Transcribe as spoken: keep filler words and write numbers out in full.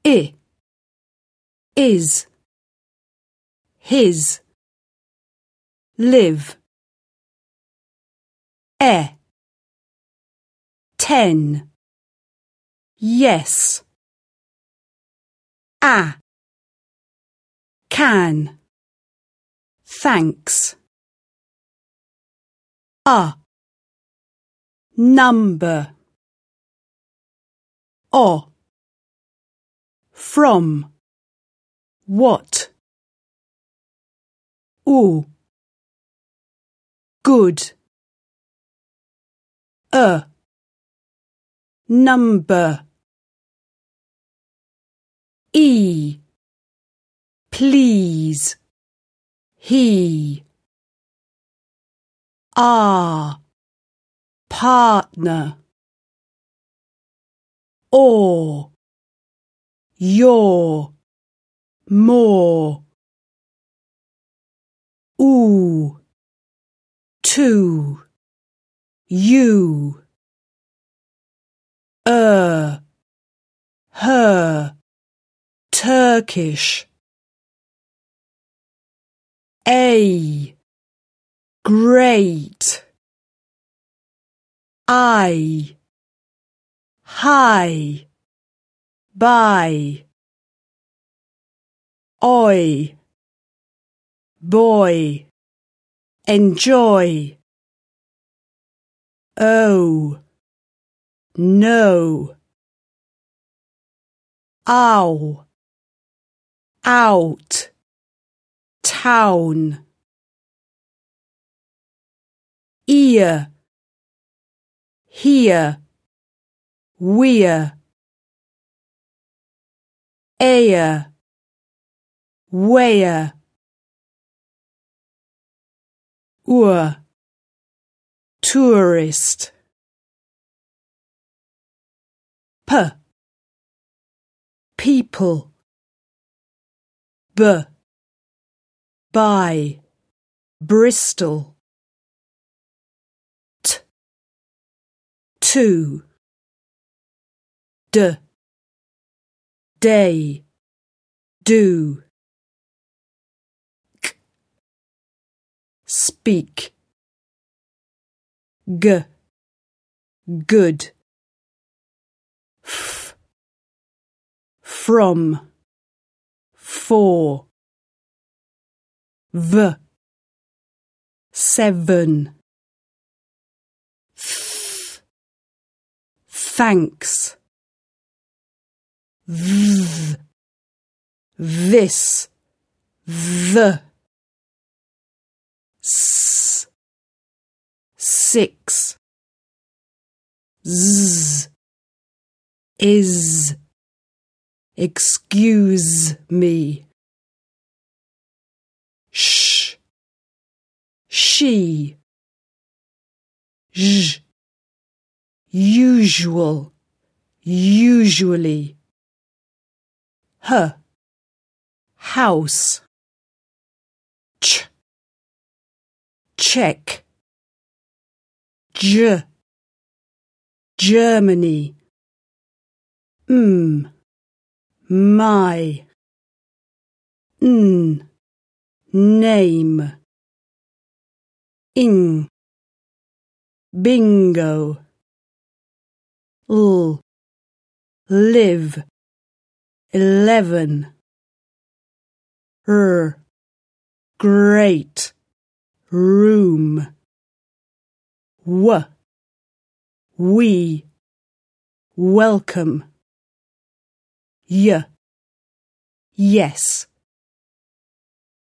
I, is, his, live. E, ten, yes. A, can, thanks. A, number. O, from, what. U, good. A, number. E, please, he. R, partner. Or, your, more. Oo, to, you. Er, her, Turkish. A, great. I, hi, bye. Oi, boy, enjoy. Oh, no. Ow, out, town. Ear, here, we're. Air, where. Ur, tourist. P, people. B, by, Bristol. T, two. D, day, do. K, speak. G, good. F, from, for. V, seven. Th, thanks. Th, this, the. S, six. Z, is, excuse me. Sh, she. J, usual, usually. H, house. Ch, check. J, Germany. M, my. N, name. Ing, bingo. L, live. Eleven. R, great. Room. W, we. Welcome. Y, yes.